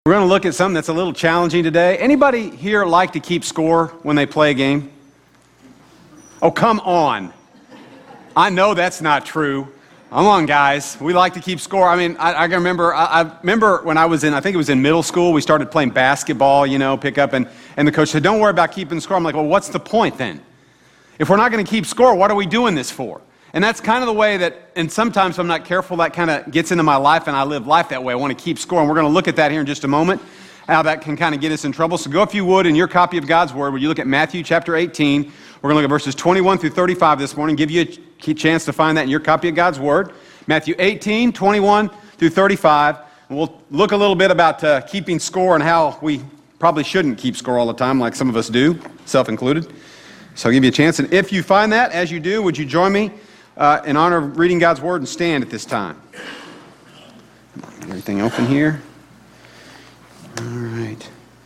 We're going to look at something that's a little challenging today. Anybody here like to keep score when they play a game? Oh, come on. I know that's not true. Come on, guys. We like to keep score. I mean, I remember when I was I think it was in middle school, we started playing basketball, pick up, and the coach said, don't worry about keeping score. I'm like, well, what's the point then? If we're not going to keep score, what are we doing this for? And that's kind of the way that, and sometimes if I'm not careful, that kind of gets into my life, and I live life that way. I want to keep score, and we're going to look at that here in just a moment, how that can kind of get us in trouble. So go, if you would, in your copy of God's Word, where you look at Matthew chapter 18. We're going to look at verses 21 through 35 this morning, give you a chance to find that in your copy of God's Word. Matthew 18, 21 through 35. And we'll look a little bit about keeping score and how we probably shouldn't keep score all the time, like some of us do, self-included. So I'll give you a chance. And if you find that, as you do, would you join me in honor of reading God's Word and stand at this time? Get everything open here. All right.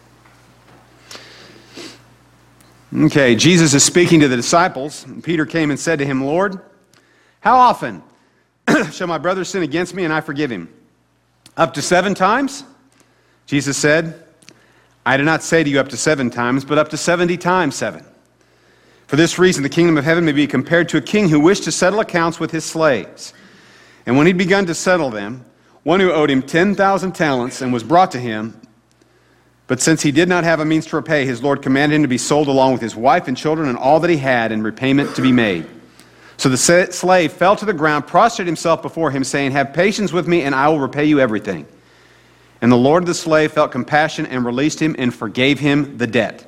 Okay, Jesus is speaking to the disciples. And Peter came and said to him, Lord, how often shall my brother sin against me and I forgive him? Up to 7 times? Jesus said, I did not say to you up to 7 times, but up to 70 times 7. For this reason, the kingdom of heaven may be compared to a king who wished to settle accounts with his slaves. And when he'd begun to settle them, one who owed him 10,000 talents and was brought to him, but since he did not have a means to repay, his Lord commanded him to be sold along with his wife and children and all that he had, and repayment to be made. So the slave fell to the ground, prostrated himself before him, saying, have patience with me, and I will repay you everything. And the Lord of the slave felt compassion and released him and forgave him the debt.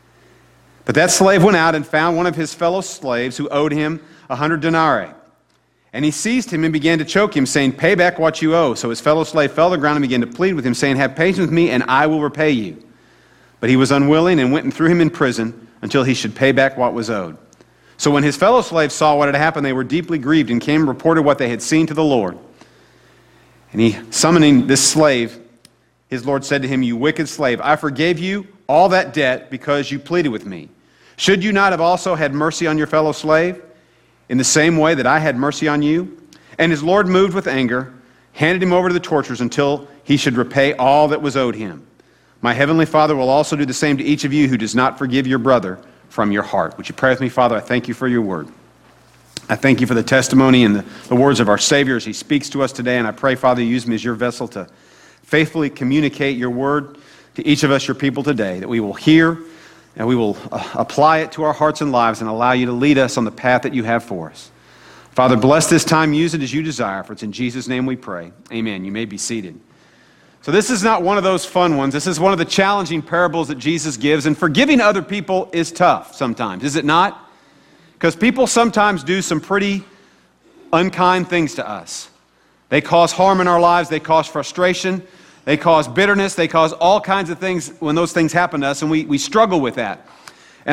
But that slave went out and found one of his fellow slaves who owed him 100 denarii. And he seized him and began to choke him, saying, pay back what you owe. So his fellow slave fell to the ground and began to plead with him, saying, have patience with me, and I will repay you. But he was unwilling and went and threw him in prison until he should pay back what was owed. So when his fellow slaves saw what had happened, they were deeply grieved and came and reported what they had seen to the Lord. And he, summoning this slave, his Lord said to him, you wicked slave, I forgave you all that debt because you pleaded with me. Should you not have also had mercy on your fellow slave in the same way that I had mercy on you? And his Lord, moved with anger, handed him over to the torturers until he should repay all that was owed him. My heavenly Father will also do the same to each of you who does not forgive your brother from your heart. Would you pray with me? Father, I thank you for your word. I thank you for the testimony and the words of our Savior as he speaks to us today. And I pray, Father, you use me as your vessel to faithfully communicate your word to each of us, your people today, that we will hear and we will apply it to our hearts and lives and allow you to lead us on the path that you have for us. Father, bless this time. Use it as you desire. For it's in Jesus' name we pray. Amen. You may be seated. So this is not one of those fun ones. This is one of the challenging parables that Jesus gives. And forgiving other people is tough sometimes, is it not? Because people sometimes do some pretty unkind things to us. They cause harm in our lives. They cause frustration. They cause bitterness. They cause all kinds of things when those things happen to us, and we struggle with that. And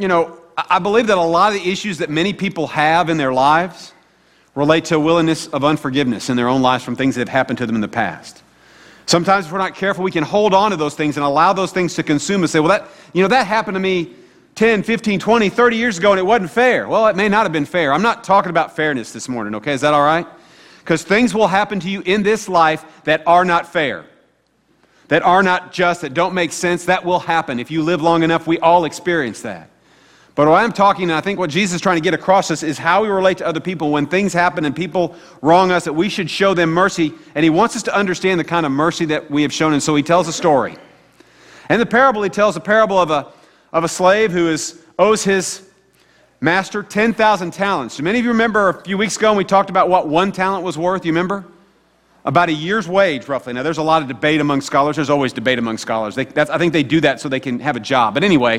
I believe that a lot of the issues that many people have in their lives relate to a willingness of unforgiveness in their own lives from things that have happened to them in the past. Sometimes if we're not careful, we can hold on to those things and allow those things to consume us. Say, well, that happened to me 10, 15, 20, 30 years ago, and it wasn't fair. Well, it may not have been fair. I'm not talking about fairness this morning, okay? Is that all right? Because things will happen to you in this life that are not fair, that are not just, that don't make sense. That will happen. If you live long enough, we all experience that. But what I'm talking, and I think what Jesus is trying to get across us, is how we relate to other people when things happen and people wrong us, that we should show them mercy. And he wants us to understand the kind of mercy that we have shown. And so he tells a story. And the parable, he tells a parable of a slave who owes his master 10,000 talents. Do many of you remember a few weeks ago when we talked about what 1 talent was worth? You remember? About a year's wage, roughly. Now, there's a lot of debate among scholars. There's always debate among scholars. I think they do that so they can have a job. But anyway,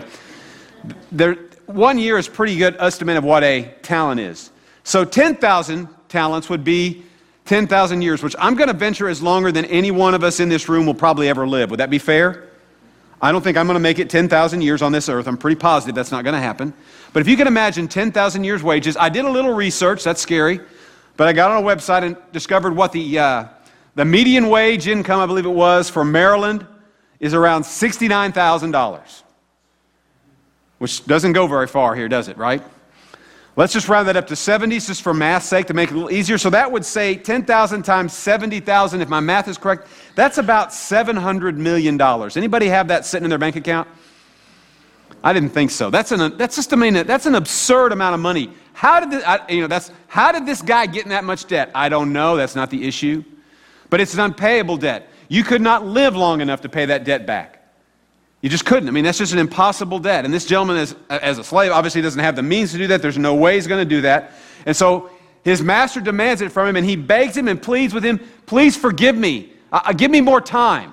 1 year is a pretty good estimate of what a talent is. So 10,000 talents would be 10,000 years, which I'm going to venture is longer than any one of us in this room will probably ever live. Would that be fair? I don't think I'm going to make it 10,000 years on this earth. I'm pretty positive that's not going to happen. But if you can imagine 10,000 years' wages, I did a little research. That's scary. But I got on a website and discovered what the median wage income, I believe it was, for Maryland is around $69,000. Which doesn't go very far here, does it, right? Let's just round that up to 70, just for math's sake, to make it a little easier. So that would say 10,000 times 70,000, if my math is correct. That's about $700 million. Anybody have that sitting in their bank account? I didn't think so. That's an absurd amount of money. How did this guy get in that much debt? I don't know. That's not the issue. But it's an unpayable debt. You could not live long enough to pay that debt back. You just couldn't. I mean, that's just an impossible debt. And this gentleman, as a slave, obviously doesn't have the means to do that. There's no way he's going to do that. And so his master demands it from him, and he begs him and pleads with him, please forgive me. Give me more time.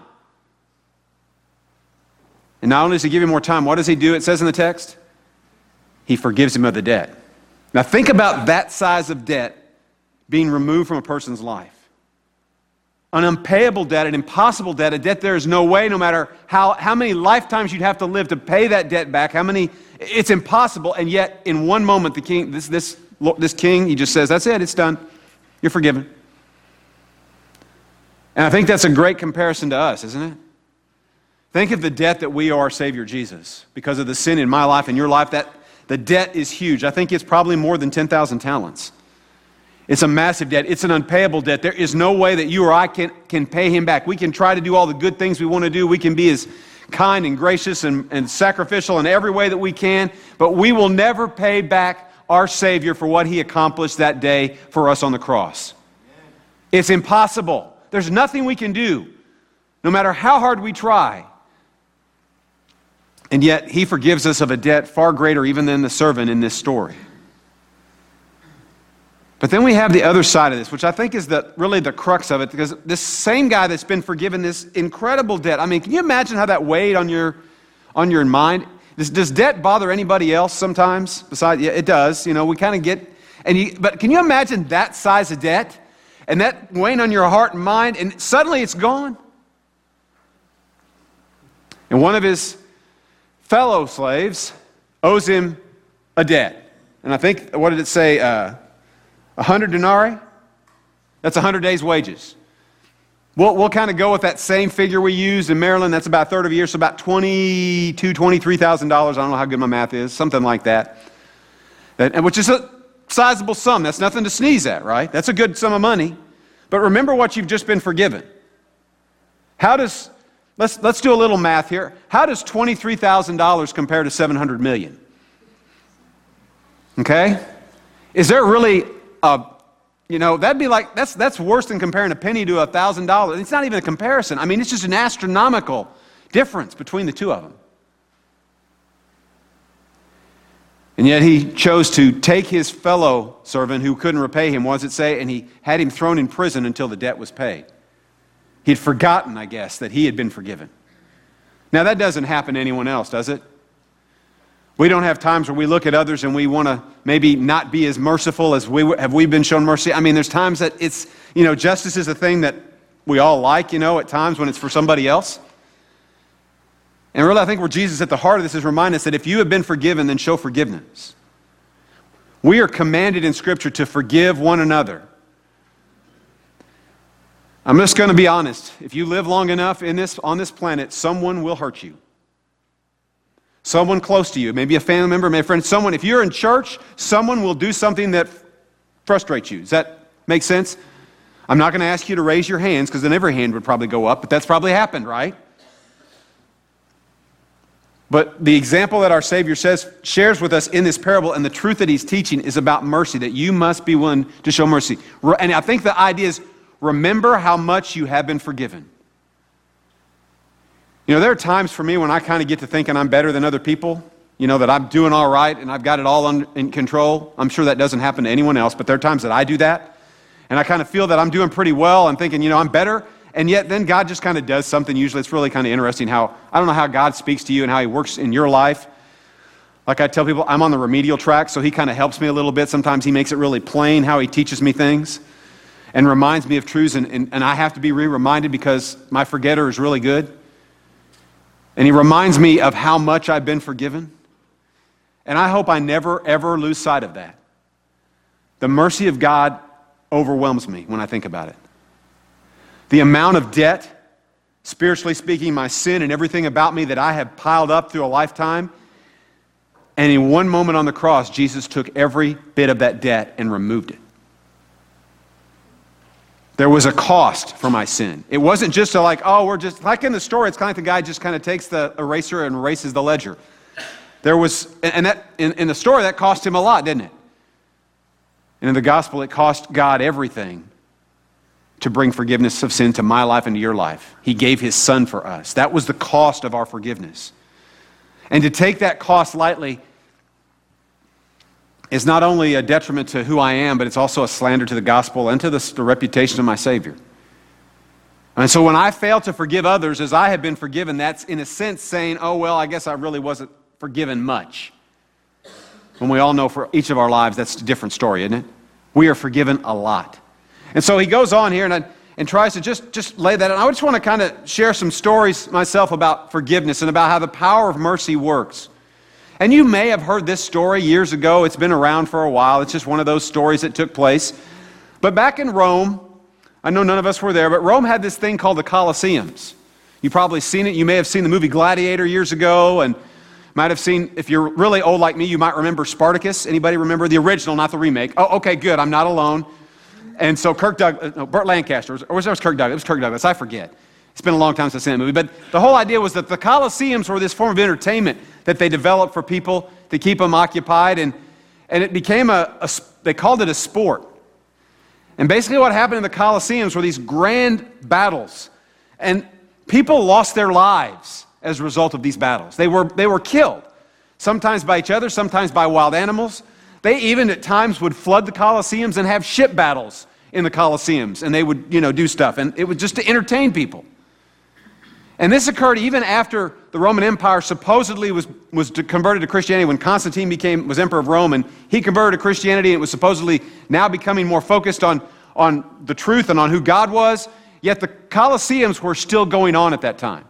And not only does he give him more time, what does he do? It says in the text, he forgives him of the debt. Now think about that size of debt being removed from a person's life. An unpayable debt, an impossible debt, a debt there is no way, no matter how many lifetimes you'd have to live to pay that debt back, it's impossible, and yet in one moment the king, this king, he just says, that's it, it's done. You're forgiven. And I think that's a great comparison to us, isn't it? Think of the debt that we owe our Savior Jesus. Because of the sin in my life and your life, that the debt is huge. I think it's probably more than 10,000 talents. It's a massive debt. It's an unpayable debt. There is no way that you or I can pay him back. We can try to do all the good things we want to do. We can be as kind and gracious and sacrificial in every way that we can, but we will never pay back our Savior for what he accomplished that day for us on the cross. It's impossible. There's nothing we can do, no matter how hard we try. And yet, he forgives us of a debt far greater even than the servant in this story. But then we have the other side of this, which I think is really the crux of it, because this same guy that's been forgiven this incredible debt. I mean, can you imagine how that weighed on your mind? Does debt bother anybody else sometimes? Besides, yeah, it does. You know, we kind of get, but can you imagine that size of debt and that weighing on your heart and mind, and suddenly it's gone? And one of his fellow slaves owes him a debt. And I think, what did it say? 100 denarii? That's 100 days' wages. We'll kind of go with that same figure we used in Maryland. That's about a third of a year, so about $22,000, $23,000. I don't know how good my math is, something like that. Which is a sizable sum. That's nothing to sneeze at, right? That's a good sum of money. But remember what you've just been forgiven. Let's do a little math here. How does $23,000 compare to $700 million? Okay? Is there really that'd be like, that's worse than comparing a penny to $1,000. It's not even a comparison. I mean, it's just an astronomical difference between the two of them. And yet he chose to take his fellow servant who couldn't repay him, what does it say? And he had him thrown in prison until the debt was paid. He'd forgotten, I guess, that he had been forgiven. Now that doesn't happen to anyone else, does it? We don't have times where we look at others and we want to maybe not be as merciful as we've been shown mercy. I mean, there's times that it's, justice is a thing that we all like, at times when it's for somebody else. And really, I think where Jesus at the heart of this is remind us that if you have been forgiven, then show forgiveness. We are commanded in Scripture to forgive one another. I'm just going to be honest. If you live long enough on this planet, someone will hurt you. Someone close to you, maybe a family member, maybe a friend, someone. If you're in church, someone will do something that frustrates you. Does that make sense? I'm not going to ask you to raise your hands, because then every hand would probably go up, but that's probably happened, right? But the example that our Savior shares with us in this parable, and the truth that he's teaching, is about mercy, that you must be willing to show mercy. And I think the idea is, remember how much you have been forgiven. There are times for me when I kind of get to thinking I'm better than other people, that I'm doing all right and I've got it all in control. I'm sure that doesn't happen to anyone else, but there are times that I do that. And I kind of feel that I'm doing pretty well. I'm thinking, I'm better. And yet then God just kind of does something. Usually it's really kind of interesting I don't know how God speaks to you and how he works in your life. Like I tell people, I'm on the remedial track, so he kind of helps me a little bit. Sometimes he makes it really plain how he teaches me things and reminds me of truths. And I have to be reminded because my forgetter is really good. And he reminds me of how much I've been forgiven. And I hope I never, ever lose sight of that. The mercy of God overwhelms me when I think about it. The amount of debt, spiritually speaking, my sin and everything about me that I have piled up through a lifetime, And in one moment on the cross, Jesus took every bit of that debt and removed it. There was a cost for my sin. It wasn't just we're just, like in the story, it's kind of like the guy just kind of takes the eraser and erases the ledger. There was, and that in the story, that cost him a lot, didn't it? And in the gospel, it cost God everything to bring forgiveness of sin to my life and to your life. He gave his son for us. That was the cost of our forgiveness. And to take that cost lightly is not only a detriment to who I am, but it's also a slander to the gospel and to the reputation of my Savior. And so when I fail to forgive others as I have been forgiven, that's in a sense saying, oh, well, I guess I really wasn't forgiven much. When we all know for each of our lives, that's a different story, isn't it? We are forgiven a lot. And so he goes on here and tries to just lay that out. I just want to kind of share some stories myself about forgiveness and about how the power of mercy works. And you may have heard this story years ago. It's been around for a while. It's just one of those stories that took place. But back in Rome, I know none of us were there, but Rome had this thing called the Colosseums. You've probably seen it. You may have seen the movie Gladiator years ago, and might have seen, if you're really old like me, you might remember Spartacus. Anybody remember the original, not the remake? Oh, okay, good. I'm not alone. And so Burt Lancaster, or was it Kirk Douglas? It was Kirk Douglas. I forget. It's been a long time since I've seen that movie. But the whole idea was that the Colosseums were this form of entertainment that they developed for people to keep them occupied. And it became they called it a sport. And basically what happened in the Colosseums were these grand battles. And people lost their lives as a result of these battles. They were killed, sometimes by each other, sometimes by wild animals. They even at times would flood the Colosseums and have ship battles in the Colosseums, and they would, do stuff, and it was just to entertain people. And this occurred even after the Roman Empire supposedly was converted to Christianity. When Constantine was emperor of Rome, and he converted to Christianity, and it was supposedly now becoming more focused on the truth and on who God was, yet the Colosseums were still going on at that time.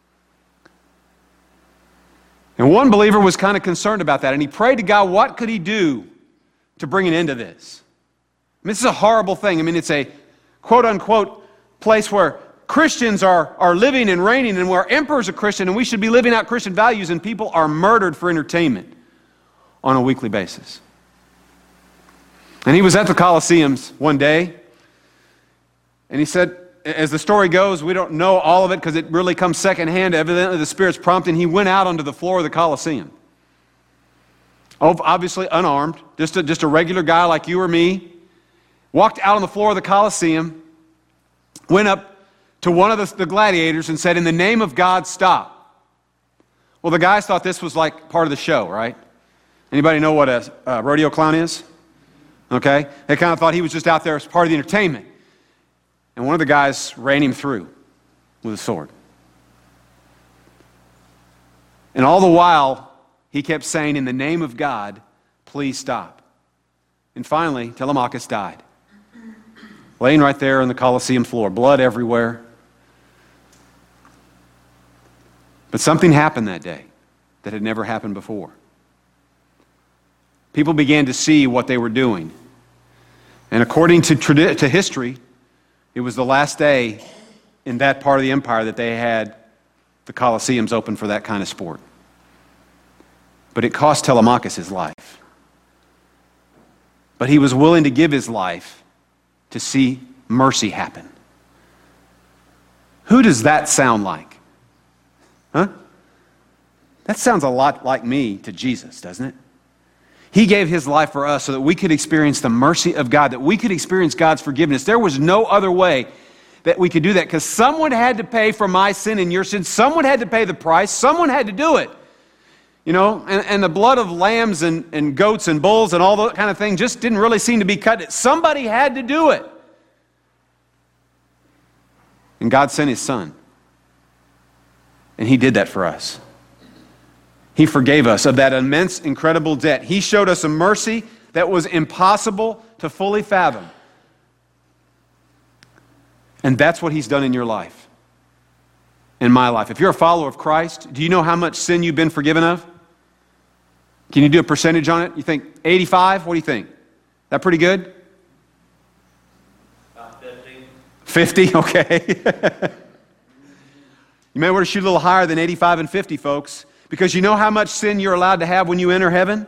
And one believer was kind of concerned about that, and he prayed to God, what could he do to bring an end to this? I mean, this is a horrible thing. I mean, it's a quote-unquote place where Christians are living and reigning, and where emperors are Christian, and we should be living out Christian values, and people are murdered for entertainment on a weekly basis. And he was at the Colosseums one day, and he said, as the story goes, we don't know all of it because it really comes secondhand. Evidently, the Spirit's prompting. He went out onto the floor of the Colosseum. Obviously unarmed, just a regular guy like you or me. Walked out on the floor of the Colosseum, went up to one of the gladiators and said, in the name of God, stop. Well, the guys thought this was like part of the show, right? Anybody know what a rodeo clown is? Okay? They kind of thought he was just out there as part of the entertainment. And one of the guys ran him through with a sword. And all the while, he kept saying, in the name of God, please stop. And finally, Telemachus died. Laying right there on the Colosseum floor, blood everywhere. But something happened that day that had never happened before. People began to see what they were doing. And according to history, it was the last day in that part of the empire that they had the Colosseums open for that kind of sport. But it cost Telemachus his life. But he was willing to give his life to see mercy happen. Who does that sound like? Huh? That sounds a lot like me to Jesus, doesn't it? He gave his life for us so that we could experience the mercy of God, that we could experience God's forgiveness. There was no other way that we could do that, because someone had to pay for my sin and your sin. Someone had to pay the price. Someone had to do it. And the blood of lambs and goats and bulls and all that kind of thing just didn't really seem to be cut. Somebody had to do it. And God sent his son. And he did that for us. He forgave us of that immense, incredible debt. He showed us a mercy that was impossible to fully fathom. And that's what he's done in your life, in my life. If you're a follower of Christ, do you know how much sin you've been forgiven of? Can you do a percentage on it? You think 85? What do you think? That pretty good? 50. 50? Okay. You may want to shoot a little higher than 85 and 50, folks. Because you know how much sin you're allowed to have when you enter heaven?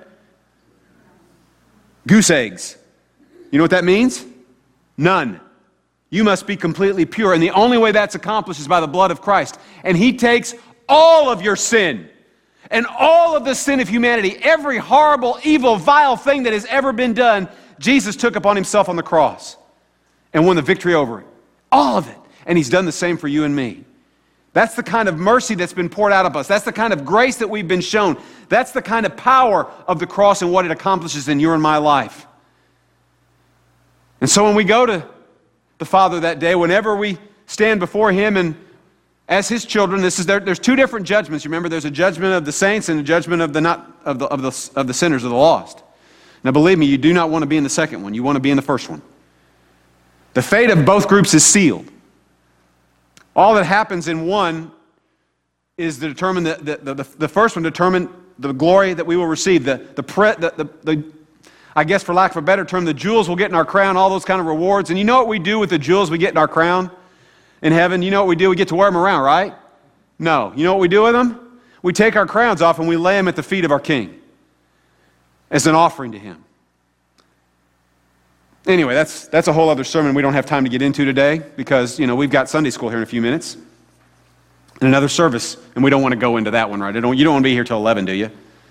Goose eggs. You know what that means? None. You must be completely pure. And the only way that's accomplished is by the blood of Christ. And He takes all of your sin and all of the sin of humanity, every horrible, evil, vile thing that has ever been done, Jesus took upon Himself on the cross and won the victory over it. All of it. And He's done the same for you and me. That's the kind of mercy that's been poured out of us. That's the kind of grace that we've been shown. That's the kind of power of the cross and what it accomplishes in your and my life. And so when we go to the Father that day, whenever we stand before Him and as His children, there's two different judgments. You remember, there's a judgment of the saints and a judgment of the sinners, of the lost. Now believe me, you do not want to be in the second one. You want to be in the first one. The fate of both groups is sealed. All that happens in one is to determine the first one determine the glory that we will receive. I guess for lack of a better term, the jewels we'll get in our crown, all those kind of rewards. And you know what we do with the jewels we get in our crown in heaven? You know what we do? We get to wear them around, right? No. You know what we do with them? We take our crowns off and we lay them at the feet of our King as an offering to Him. Anyway, that's a whole other sermon we don't have time to get into today because, we've got Sunday school here in a few minutes and another service, and we don't want to go into that one, right? You don't want to be here till 11, do you?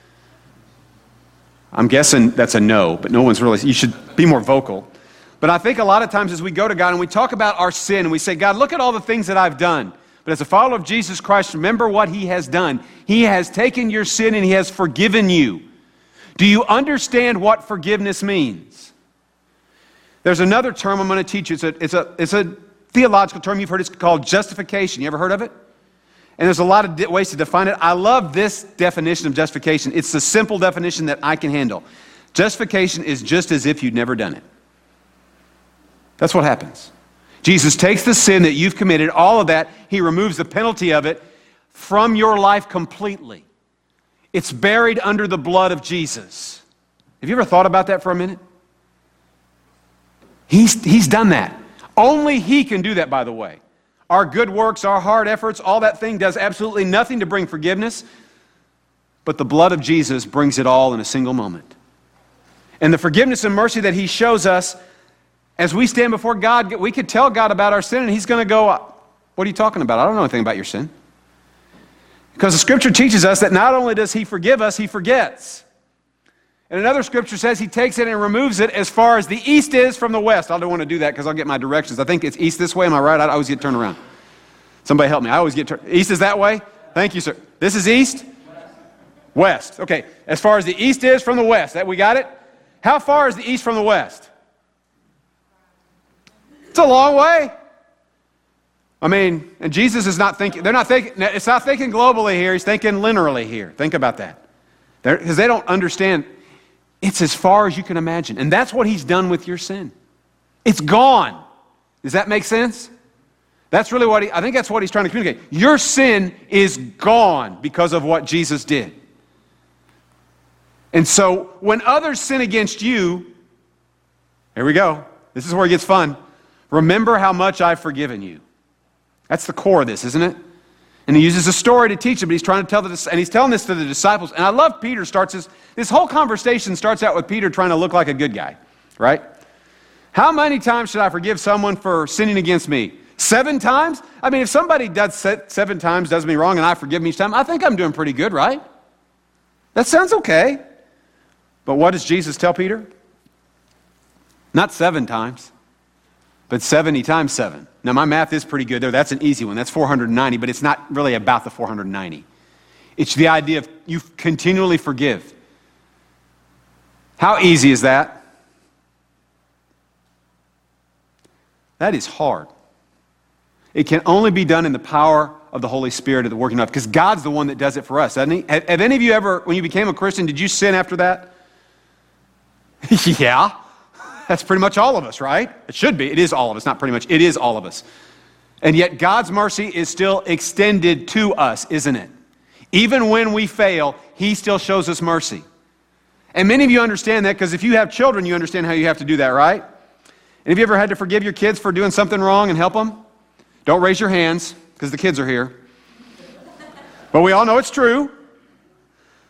I'm guessing that's a no, but no one's really, you should be more vocal. But I think a lot of times as we go to God and we talk about our sin and we say, God, look at all the things that I've done. But as a follower of Jesus Christ, remember what He has done. He has taken your sin and He has forgiven you. Do you understand what forgiveness means? There's another term I'm going to teach you. It's a theological term you've heard. It's called justification. You ever heard of it? And there's a lot of ways to define it. I love this definition of justification. It's the simple definition that I can handle. Justification is just as if you'd never done it. That's what happens. Jesus takes the sin that you've committed, all of that, He removes the penalty of it from your life completely. It's buried under the blood of Jesus. Have you ever thought about that for a minute? He's done that. Only He can do that, by the way. Our good works, our hard efforts, all that thing does absolutely nothing to bring forgiveness, but the blood of Jesus brings it all in a single moment. And the forgiveness and mercy that He shows us as we stand before God, we could tell God about our sin and He's going to go, what are you talking about? I don't know anything about your sin. Because the Scripture teaches us that not only does He forgive us, He forgets. And another Scripture says He takes it and removes it as far as the east is from the west. I don't want to do that because I'll get my directions. I think it's east this way. Am I right? I always get turned around. Somebody help me. I always get turned. East is that way? Thank you, sir. This is east? West. Okay. As far as the east is from the west. That we got it? How far is the east from the west? It's a long way. I mean, and Jesus is not thinking, it's not thinking globally here. He's thinking linearly here. Think about that. Because they don't understand. It's as far as you can imagine. And that's what He's done with your sin. It's gone. Does that make sense? That's really I think that's what He's trying to communicate. Your sin is gone because of what Jesus did. And so when others sin against you, here we go. This is where it gets fun. Remember how much I've forgiven you. That's the core of this, isn't it? And He uses a story to teach it, but He's trying to tell this, and He's telling this to the disciples. And I love Peter this whole conversation starts out with Peter trying to look like a good guy, right? How many times should I forgive someone for sinning against me? 7 times? I mean, if somebody does 7 times, does me wrong, and I forgive them each time, I think I'm doing pretty good, right? That sounds okay. But what does Jesus tell Peter? Not 7 times, but 70 times 7. Now, my math is pretty good there. That's an easy one. That's 490, but it's not really about the 490. It's the idea of you continually forgive. How easy is that? That is hard. It can only be done in the power of the Holy Spirit at the working of, because God's the one that does it for us, doesn't He? Have any of you ever, when you became a Christian, did you sin after that? Yeah. That's pretty much all of us, right? It should be. It is all of us, not pretty much. It is all of us. And yet God's mercy is still extended to us, isn't it? Even when we fail, He still shows us mercy. And many of you understand that because if you have children, you understand how you have to do that, right? And have you ever had to forgive your kids for doing something wrong and help them? Don't raise your hands because the kids are here. But we all know it's true.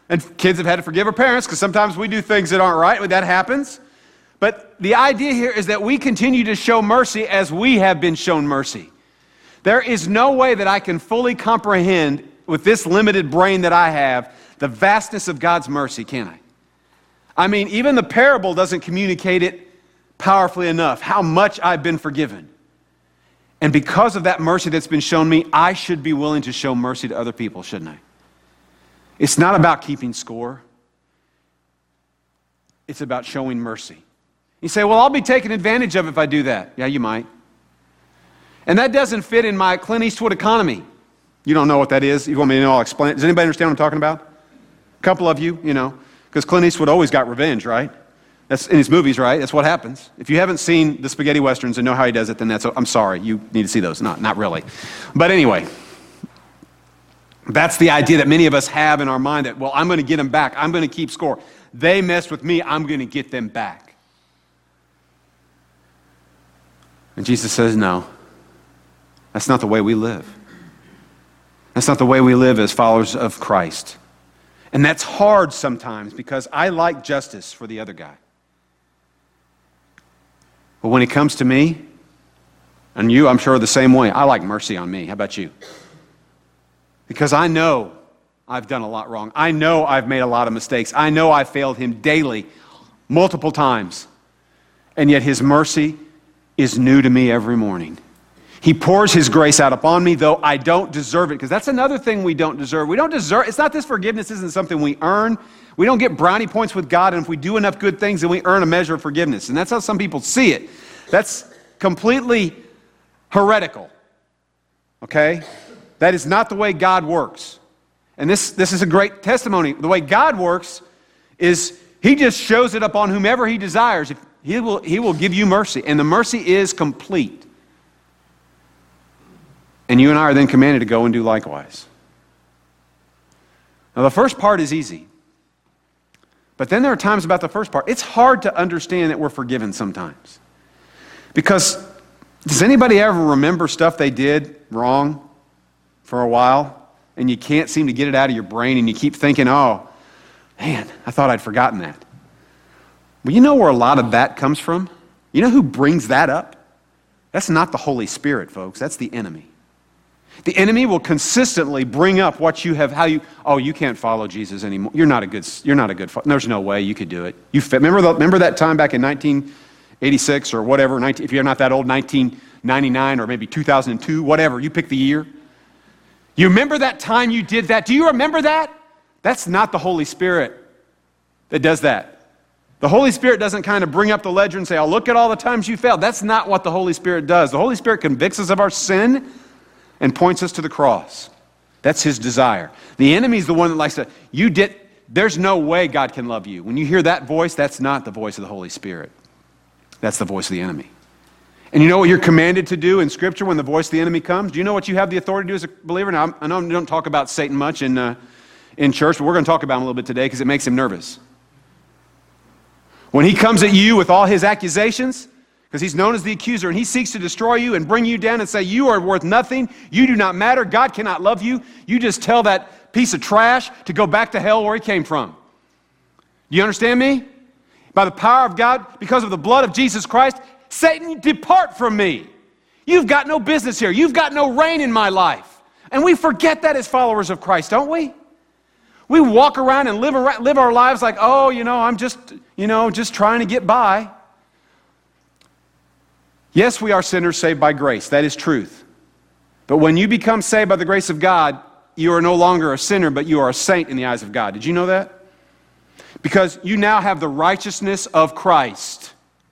And kids have had to forgive our parents because sometimes we do things that aren't right, but that happens. But the idea here is that we continue to show mercy as we have been shown mercy. There is no way that I can fully comprehend with this limited brain that I have the vastness of God's mercy, can I? I mean, even the parable doesn't communicate it powerfully enough, how much I've been forgiven. And because of that mercy that's been shown me, I should be willing to show mercy to other people, shouldn't I? It's not about keeping score. It's about showing mercy. You say, well, I'll be taken advantage of if I do that. Yeah, you might. And that doesn't fit in my Clint Eastwood economy. You don't know what that is? You want me to know? I'll explain it. Does anybody understand what I'm talking about? A couple of you, because Clint Eastwood always got revenge, right? That's in his movies, right? That's what happens. If you haven't seen the spaghetti westerns and know how he does it, then I'm sorry. You need to see those. Not really. But anyway, that's the idea that many of us have in our mind that, well, I'm going to get them back. I'm going to keep score. They messed with me. I'm going to get them back. And Jesus says, no. That's not the way we live. That's not the way we live as followers of Christ. And that's hard sometimes because I like justice for the other guy. But when it comes to me, and you, I'm sure the same way, I like mercy on me. How about you? Because I know I've done a lot wrong. I know I've made a lot of mistakes. I know I failed him daily, multiple times. And yet his mercy is new to me every morning. He pours his grace out upon me, though I don't deserve it. Because that's another thing we don't deserve. We don't deserve, it's not this forgiveness isn't something we earn. We don't get brownie points with God, and if we do enough good things, then we earn a measure of forgiveness. And that's how some people see it. That's completely heretical. Okay? That is not the way God works. And this is a great testimony. The way God works is he just shows it upon whomever he desires. He will give you mercy, and the mercy is complete. And you and I are then commanded to go and do likewise. Now, the first part is easy. But then there are times about the first part. It's hard to understand that we're forgiven sometimes. Because does anybody ever remember stuff they did wrong for a while, and you can't seem to get it out of your brain, and you keep thinking, oh, man, I thought I'd forgotten that. Well, you know where a lot of that comes from? You know who brings that up? That's not the Holy Spirit, folks. That's the enemy. The enemy will consistently bring up what you have, you can't follow Jesus anymore. You're not a good there's no way you could do it. Remember that time back in 1986 or whatever, if you're not that old, 1999 or maybe 2002, whatever, you pick the year. You remember that time you did that? Do you remember that? That's not the Holy Spirit that does that. The Holy Spirit doesn't kind of bring up the ledger and say, oh, look at all the times you failed. That's not what the Holy Spirit does. The Holy Spirit convicts us of our sin and points us to the cross. That's his desire. The enemy is the one that likes to, there's no way God can love you. When you hear that voice, that's not the voice of the Holy Spirit. That's the voice of the enemy. And you know what you're commanded to do in Scripture when the voice of the enemy comes? Do you know what you have the authority to do as a believer? Now, I know we don't talk about Satan much in church, but we're going to talk about him a little bit today because it makes him nervous. When he comes at you with all his accusations, because he's known as the accuser, and he seeks to destroy you and bring you down and say, you are worth nothing, you do not matter, God cannot love you, you just tell that piece of trash to go back to hell where he came from. Do you understand me? By the power of God, because of the blood of Jesus Christ, Satan, depart from me. You've got no business here. You've got no reign in my life. And we forget that as followers of Christ, don't we? We walk around and live our lives like, oh, I'm just trying to get by. Yes, we are sinners saved by grace. That is truth. But when you become saved by the grace of God, you are no longer a sinner, but you are a saint in the eyes of God. Did you know that? Because you now have the righteousness of Christ.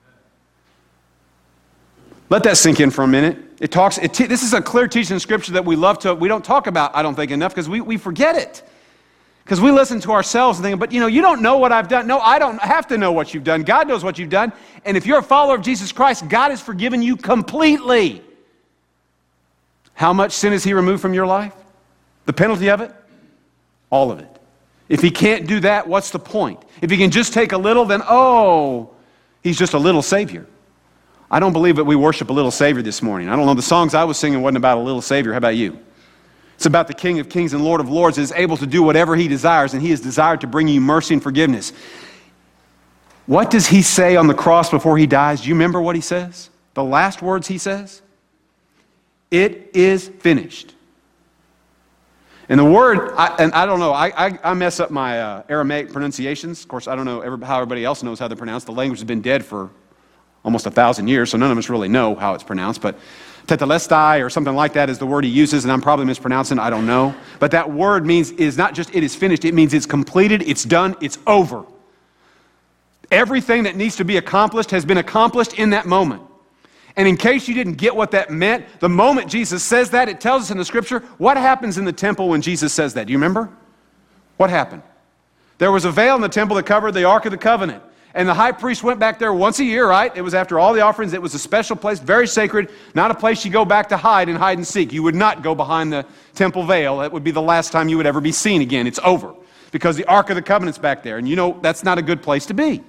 Let that sink in for a minute. This is a clear teaching in Scripture that we don't talk about, I don't think, enough, because we forget it. Because we listen to ourselves and think, but you don't know what I've done. No, I don't have to know what you've done. God knows what you've done. And if you're a follower of Jesus Christ, God has forgiven you completely. How much sin has he removed from your life? The penalty of it? All of it. If he can't do that, what's the point? If he can just take a little, then, he's just a little Savior. I don't believe that we worship a little Savior this morning. I don't know, the songs I was singing wasn't about a little Savior. How about you? It's about the King of Kings and Lord of Lords that is able to do whatever he desires, and he has desired to bring you mercy and forgiveness. What does he say on the cross before he dies? Do you remember what he says? The last words he says? It is finished. And the word, I don't know, I mess up my Aramaic pronunciations. Of course, I don't know how everybody else knows how they're pronounced. The language has been dead for almost 1,000 years, so none of us really know how it's pronounced. But tetelestai or something like that is the word he uses, and I'm probably mispronouncing it, I don't know. But that word is not just it is finished, it means it's completed, it's done, it's over. Everything that needs to be accomplished has been accomplished in that moment. And in case you didn't get what that meant, the moment Jesus says that, it tells us in the scripture, what happens in the temple when Jesus says that? Do you remember? What happened? There was a veil in the temple that covered the Ark of the Covenant. And the high priest went back there once a year, right? It was after all the offerings. It was a special place, very sacred, not a place you go back to hide and seek. You would not go behind the temple veil. That would be the last time you would ever be seen again. It's over because the Ark of the Covenant's back there. And you know that's not a good place to be.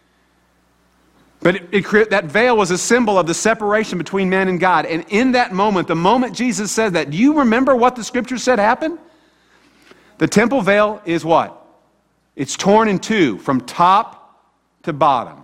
But that veil was a symbol of the separation between man and God. And in that moment, the moment Jesus said that, do you remember what the scripture said happened? The temple veil is what? It's torn in two from top to bottom.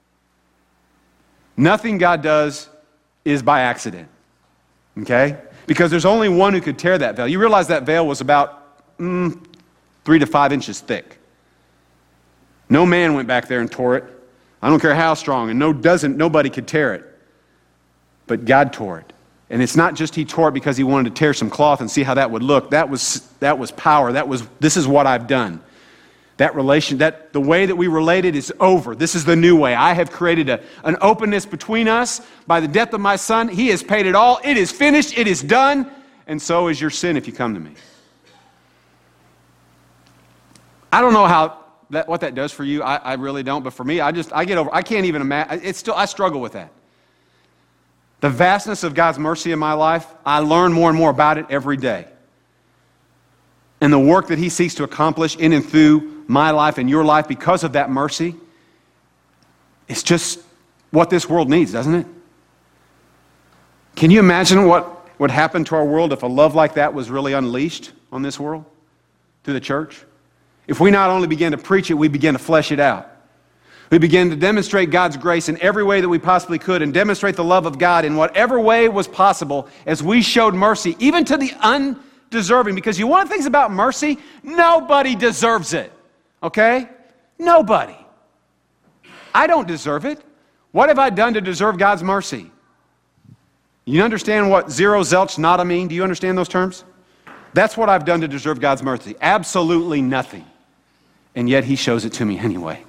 Nothing God does is by accident. Okay? Because there's only one who could tear that veil. You realize that veil was about 3 to 5 inches thick. No man went back there and tore it. I don't care how strong, and nobody could tear it. But God tore it. And it's not just he tore it because he wanted to tear some cloth and see how that would look. That was power. This is what I've done. The way that we related is over. This is the new way. I have created an openness between us by the death of my son. He has paid it all. It is finished. It is done. And so is your sin if you come to me. I don't know what that does for you. I really don't. But for me, I can't even imagine. I struggle with that. The vastness of God's mercy in my life, I learn more and more about it every day. And the work that he seeks to accomplish in and through my life and your life because of that mercy, it's just what this world needs, doesn't it? Can you imagine what would happen to our world if a love like that was really unleashed on this world through the church? If we not only begin to preach it, we begin to flesh it out. We begin to demonstrate God's grace in every way that we possibly could and demonstrate the love of God in whatever way was possible as we showed mercy, even to the undeserving. Because you want things about mercy? Nobody deserves it. Okay? Nobody. I don't deserve it. What have I done to deserve God's mercy? You understand what zero, zelch, nada mean? Do you understand those terms? That's what I've done to deserve God's mercy. Absolutely nothing. And yet he shows it to me anyway.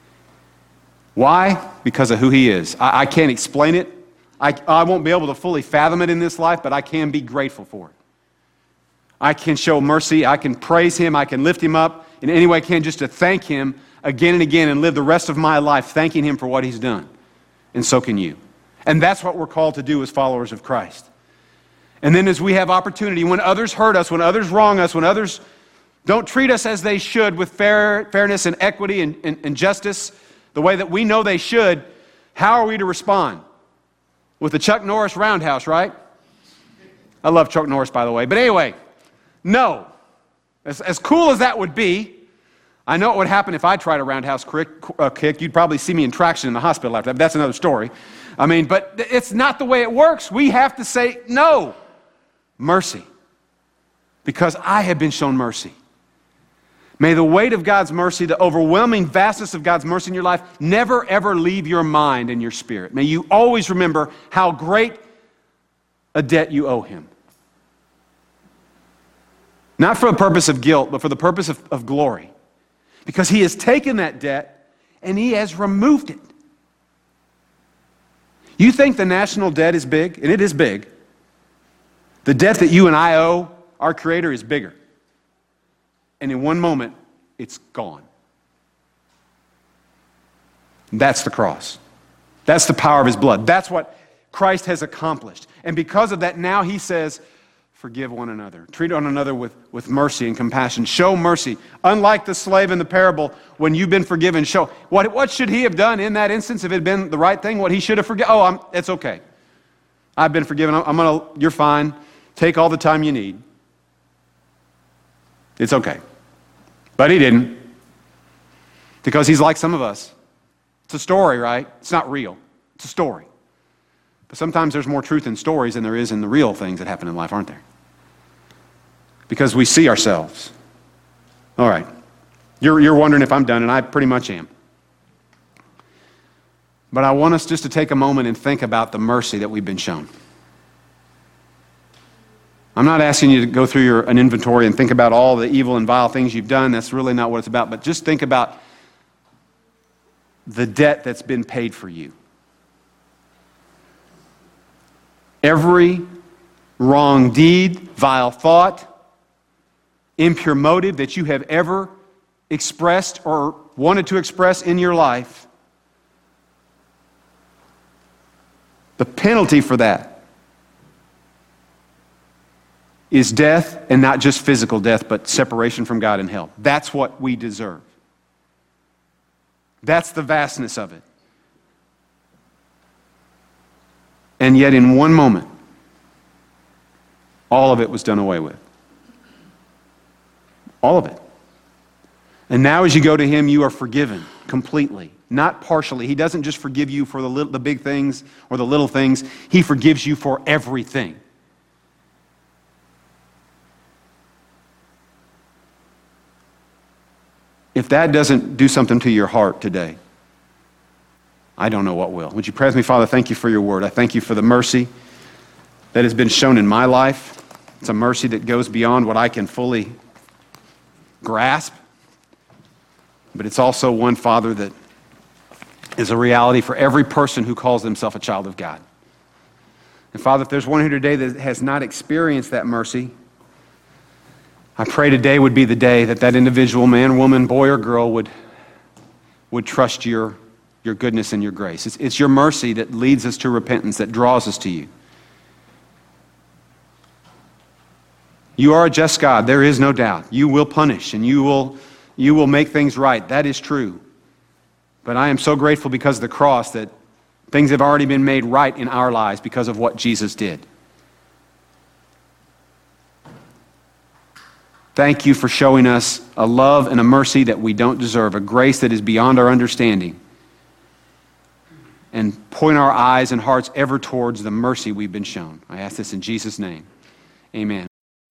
Why? Because of who he is. I can't explain it. I won't be able to fully fathom it in this life, but I can be grateful for it. I can show mercy. I can praise him. I can lift him up in any way I can just to thank him again and again and live the rest of my life thanking him for what he's done. And so can you. And that's what we're called to do as followers of Christ. And then as we have opportunity, when others hurt us, when others wrong us, when others don't treat us as they should with fairness and equity and justice, the way that we know they should, how are we to respond? With the Chuck Norris roundhouse, right? I love Chuck Norris, by the way. But anyway, no. As cool as that would be, I know what would happen if I tried a roundhouse kick. You'd probably see me in traction in the hospital after that, but that's another story. But it's not the way it works. We have to say, no, mercy. Because I have been shown mercy. May the weight of God's mercy, the overwhelming vastness of God's mercy in your life, never ever leave your mind and your spirit. May you always remember how great a debt you owe him. Not for the purpose of guilt, but for the purpose of glory. Because he has taken that debt and he has removed it. You think the national debt is big, and it is big. The debt that you and I owe our Creator is bigger. And in one moment, it's gone. That's the cross. That's the power of his blood. That's what Christ has accomplished. And because of that, now he says, forgive one another. Treat one another with mercy and compassion. Show mercy. Unlike the slave in the parable, when you've been forgiven, show. What should he have done in that instance if it had been the right thing? What he should have forgiven? It's okay. I've been forgiven. You're fine. Take all the time you need. It's okay. But he didn't. Because he's like some of us. It's a story, right? It's not real. It's a story. But sometimes there's more truth in stories than there is in the real things that happen in life, aren't there? Because we see ourselves. All right. You're wondering if I'm done, and I pretty much am. But I want us just to take a moment and think about the mercy that we've been shown. I'm not asking you to go through an inventory and think about all the evil and vile things you've done. That's really not what it's about. But just think about the debt that's been paid for you. Every wrong deed, vile thought, impure motive that you have ever expressed or wanted to express in your life, the penalty for that is death, and not just physical death, but separation from God in hell. That's what we deserve. That's the vastness of it. And yet in one moment, all of it was done away with. All of it. And now as you go to Him, you are forgiven completely, not partially. He doesn't just forgive you for the big things or the little things. He forgives you for everything. If that doesn't do something to your heart today, I don't know what will. Would you pray with me? Father, thank you for your word. I thank you for the mercy that has been shown in my life. It's a mercy that goes beyond what I can fully grasp. But it's also one, Father, that is a reality for every person who calls themselves a child of God. And Father, if there's one here today that has not experienced that mercy, I pray today would be the day that that individual man, woman, boy, or girl would trust your goodness and your grace. It's your mercy that leads us to repentance, that draws us to you. You are a just God. There is no doubt. You will punish and you will make things right. That is true. But I am so grateful because of the cross that things have already been made right in our lives because of what Jesus did. Thank you for showing us a love and a mercy that we don't deserve, a grace that is beyond our understanding. And point our eyes and hearts ever towards the mercy we've been shown. I ask this in Jesus' name. Amen.